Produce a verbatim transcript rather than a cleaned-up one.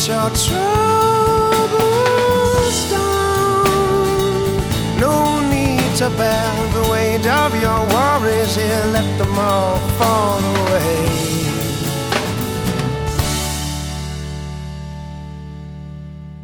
your troubles down. No need to bear the weight of your worries here. Let them all fall away.